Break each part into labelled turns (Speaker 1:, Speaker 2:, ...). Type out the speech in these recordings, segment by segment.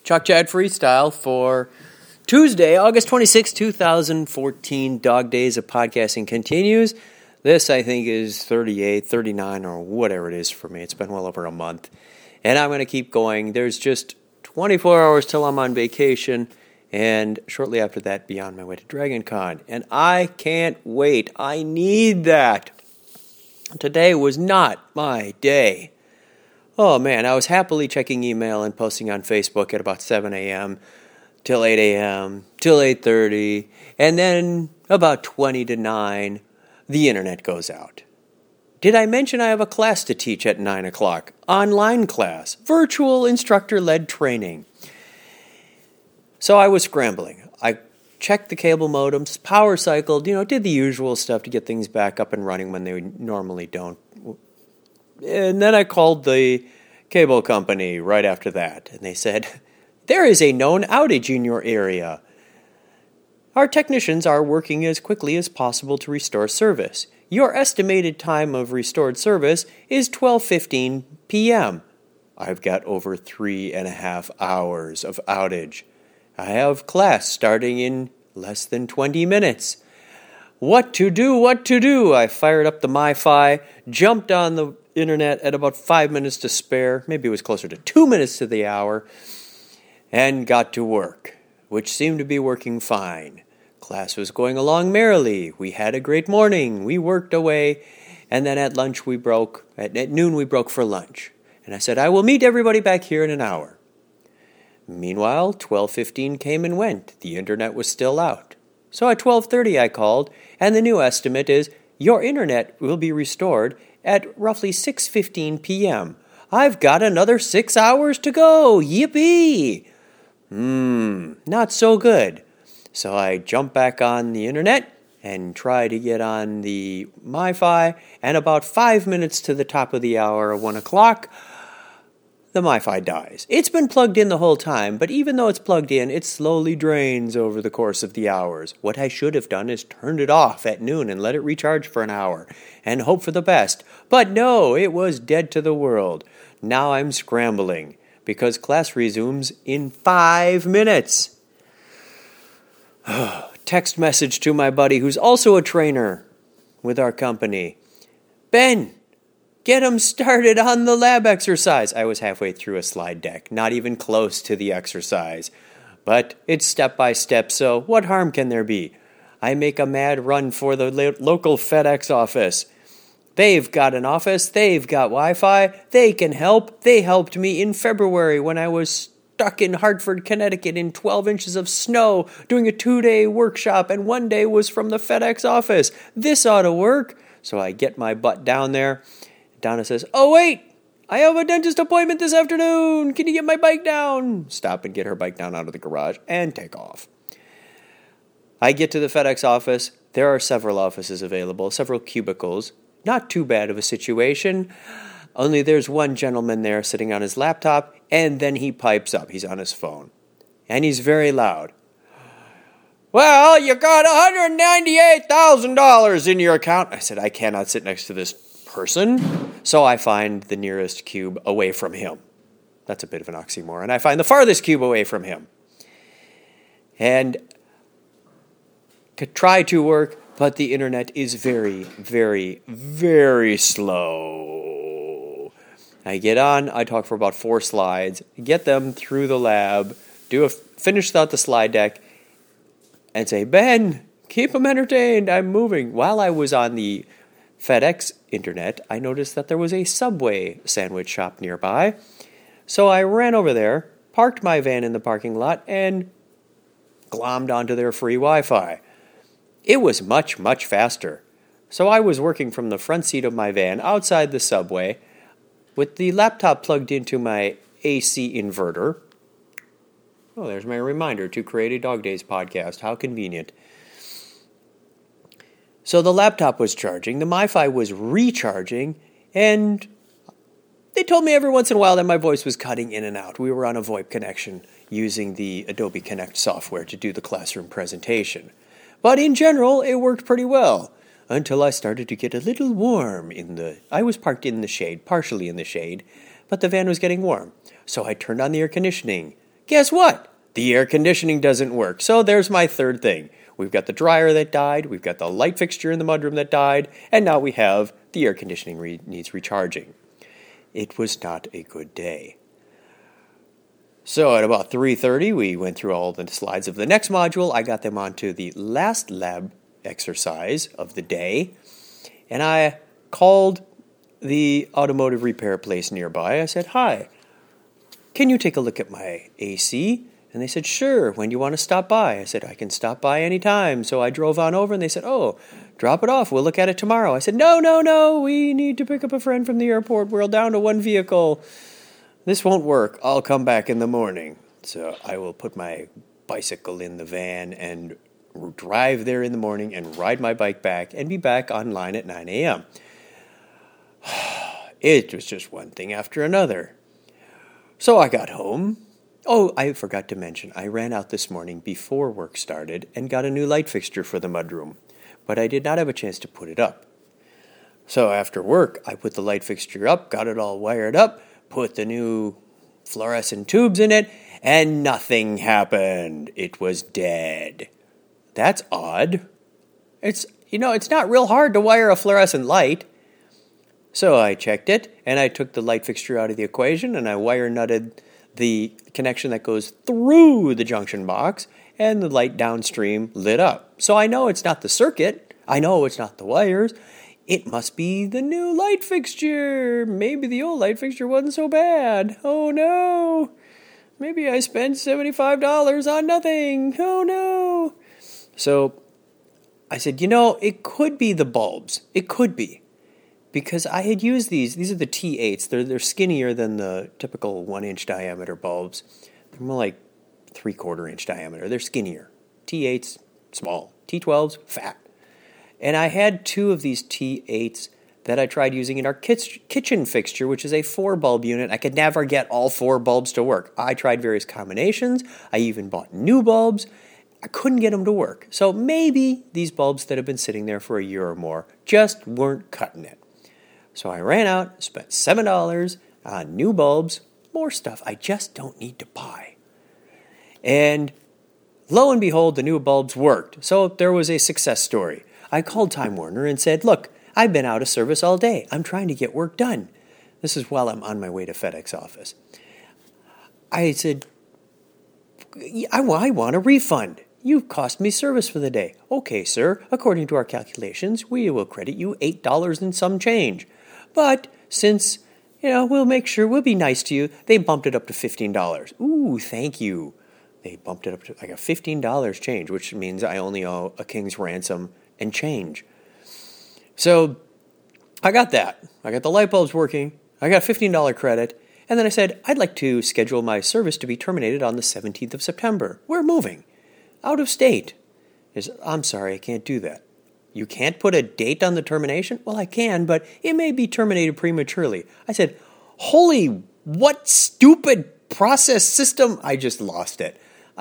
Speaker 1: Chuck Chad Freestyle for Tuesday, August 26, 2014. Dog Days of Podcasting continues. This, I think, is 38, 39, or whatever it is for me. It's been well over a month. And I'm going to keep going. There's just 24 hours till I'm on vacation. And shortly after that, be on my way to DragonCon. And I can't wait. I need that. Today was not my day. Oh, man, I was happily checking email and posting on Facebook at about 7 a.m. till 8 a.m. till 8:30. And then about 20 to 9, the internet goes out. Did I mention I have a class to teach at 9 o'clock? Online class. Virtual instructor-led training. So I was scrambling. I checked the cable modems, power cycled, did the usual stuff to get things back up and running when they normally don't. And then I called the cable company right after that, and they said, there is a known outage in your area. Our technicians are working as quickly as possible to restore service. Your estimated time of restored service is 12:15 p.m. I've got over 3.5 hours of outage. I have class starting in less than 20 minutes. What to do? I fired up the MiFi, jumped on the internet at about 5 minutes to spare, maybe it was closer to 2 minutes to the hour, and got to work, which seemed to be working fine. Class was going along merrily. We had a great morning. We worked away, and then at noon we broke for lunch. And I said, I will meet everybody back here in an hour. Meanwhile, 12:15 came and went. The internet was still out. So at 12:30 I called, and the new estimate is your internet will be restored at roughly 6:15 p.m. I've got another 6 hours to go. Yippee! Not so good. So I jump back on the internet and try to get on the MiFi, and about 5 minutes to the top of the hour, 1 o'clock, the MiFi dies. It's been plugged in the whole time, but even though it's plugged in, it slowly drains over the course of the hours. What I should have done is turned it off at noon and let it recharge for an hour and hope for the best. But no, it was dead to the world. Now I'm scrambling because class resumes in 5 minutes. Text message to my buddy who's also a trainer with our company. Ben, get him started on the lab exercise. I was halfway through a slide deck, not even close to the exercise. But it's step by step, so what harm can there be? I make a mad run for the local FedEx office. They've got an office, they've got Wi-Fi, they can help. They helped me in February when I was stuck in Hartford, Connecticut in 12 inches of snow doing a 2-day workshop, and 1 day was from the FedEx office. This ought to work. So I get my butt down there. Donna says, oh wait, I have a dentist appointment this afternoon. Can you get my bike down? Stop and get her bike down out of the garage and take off. I get to the FedEx office. There are several offices available, several cubicles. Not too bad of a situation. Only there's one gentleman there sitting on his laptop, and then he pipes up. He's on his phone. And he's very loud. Well, you got $198,000 in your account. I said, I cannot sit next to this person. So I find the nearest cube away from him. That's a bit of an oxymoron. I find the farthest cube away from him. And could try to work, but the internet is very, very, very slow. I get on, I talk for about 4 slides, get them through the lab, finish out the slide deck, and say, Ben, keep them entertained, I'm moving. While I was on the FedEx internet, I noticed that there was a Subway sandwich shop nearby. So I ran over there, parked my van in the parking lot, and glommed onto their free Wi-Fi. It was much, much faster. So I was working from the front seat of my van outside the Subway with the laptop plugged into my AC inverter. Oh, there's my reminder to create a Dog Days podcast. How convenient. So the laptop was charging, the MiFi was recharging, and they told me every once in a while that my voice was cutting in and out. We were on a VoIP connection using the Adobe Connect software to do the classroom presentation. But in general, it worked pretty well. Until I started to get a little warm I was parked in the shade, partially in the shade, but the van was getting warm. So I turned on the air conditioning, Guess what? The air conditioning doesn't work. So there's my third thing. We've got the dryer that died, we've got the light fixture in the mudroom that died, and now we have the air conditioning needs recharging. It was not a good day. So at about 3:30, we went through all the slides of the next module. I got them onto the last lab exercise of the day, and I called the automotive repair place nearby. I said, "Hi, can you take a look at my AC?" And they said, "Sure, when do you want to stop by?" I said, "I can stop by anytime." So I drove on over and they said, "Oh, drop it off. We'll look at it tomorrow." I said, No. We need to pick up a friend from the airport. We're down to one vehicle. This won't work. I'll come back in the morning." So I will put my bicycle in the van and drive there in the morning and ride my bike back and be back online at 9 a.m. It was just one thing after another. So I got home. Oh, I forgot to mention, I ran out this morning before work started and got a new light fixture for the mudroom, but I did not have a chance to put it up. So after work, I put the light fixture up, got it all wired up, put the new fluorescent tubes in it, and nothing happened. It was dead. That's odd. It's not real hard to wire a fluorescent light. So I checked it, and I took the light fixture out of the equation, and I wire nutted the connection that goes through the junction box, and the light downstream lit up. So I know it's not the circuit. I know it's not the wires. It must be the new light fixture. Maybe the old light fixture wasn't so bad. Oh no. Maybe I spent $75 on nothing. Oh no. So I said, it could be the bulbs. It could be. Because I had used these. These are the T8s. They're skinnier than the typical 1-inch diameter bulbs. They're more like 3/4 inch diameter. They're skinnier. T8s, small. T12s, fat. And I had 2 of these T8s that I tried using in our kitchen fixture, which is a 4-bulb unit. I could never get all 4 bulbs to work. I tried various combinations. I even bought new bulbs. I couldn't get them to work. So maybe these bulbs that have been sitting there for a year or more just weren't cutting it. So I ran out, spent $7 on new bulbs, more stuff I just don't need to buy. And lo and behold, the new bulbs worked. So there was a success story. I called Time Warner and said, "Look, I've been out of service all day. I'm trying to get work done." This is while I'm on my way to FedEx office. I said, I want a refund. You've cost me service for the day. "Okay, sir. According to our calculations, we will credit you $8 and some change. But since, we'll make sure we'll be nice to you," they bumped it up to $15. Ooh, thank you. They bumped it up to like a $15 change, which means I only owe a king's ransom and change. So I got that. I got the light bulbs working. I got a $15 credit. And then I said, "I'd like to schedule my service to be terminated on the 17th of September. We're moving out of state." He said, "I'm sorry, I can't do that." "You can't put a date on the termination?" "Well, I can, but it may be terminated prematurely." I said, "Holy, what stupid process system?" I just lost it.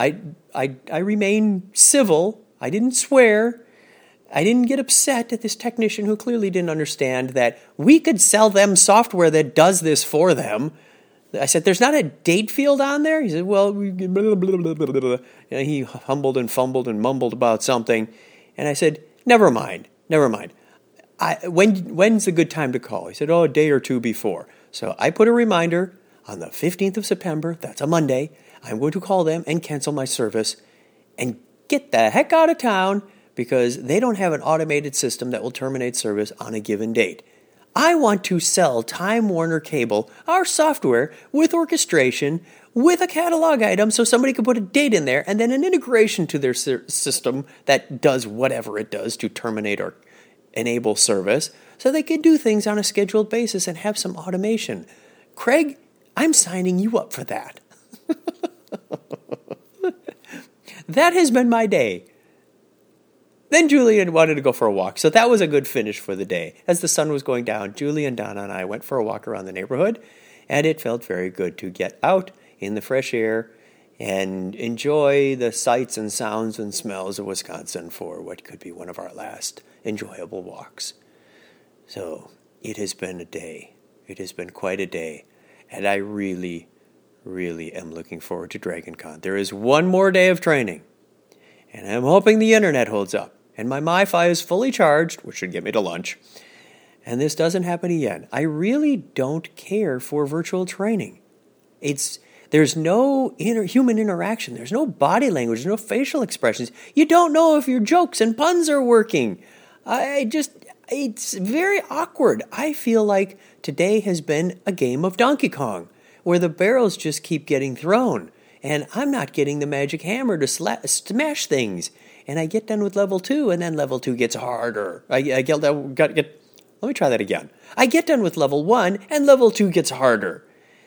Speaker 1: I remained civil. I didn't swear. I didn't get upset at this technician who clearly didn't understand that we could sell them software that does this for them. I said, "There's not a date field on there?" He said, "Well, blah, blah, blah, blah." He humbled and fumbled and mumbled about something. And I said, Never mind. When's a good time to call?" He said, "Oh, a day or 2 before." So I put a reminder on the 15th of September. That's a Monday. I'm going to call them and cancel my service and get the heck out of town because they don't have an automated system that will terminate service on a given date. I want to sell Time Warner Cable, our software, with orchestration, with a catalog item so somebody could put a date in there and then an integration to their system that does whatever it does to terminate or enable service so they can do things on a scheduled basis and have some automation. Craig, I'm signing you up for that. That has been my day. Then Julie wanted to go for a walk, so that was a good finish for the day. As the sun was going down, Julie and Donna and I went for a walk around the neighborhood, and it felt very good to get out in the fresh air and enjoy the sights and sounds and smells of Wisconsin for what could be one of our last enjoyable walks. So it has been a day. It has been quite a day, and I really, really am looking forward to DragonCon. There is one more day of training, and I'm hoping the internet holds up, and my MiFi is fully charged, which should get me to lunch, and this doesn't happen again. I really don't care for virtual training. There's no human interaction. There's no body language. There's no facial expressions. You don't know if your jokes and puns are working. It's very awkward. I feel like today has been a game of Donkey Kong, where the barrels just keep getting thrown, and I'm not getting the magic hammer to smash things. And I get done with level 2, and then level 2 gets harder. Let me try that again. I get done with level 1, and level 2 gets harder.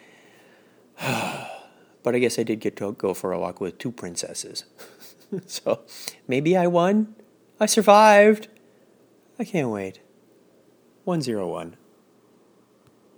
Speaker 1: But I guess I did get to go for a walk with 2 princesses. So maybe I won. I survived. I can't wait. 101.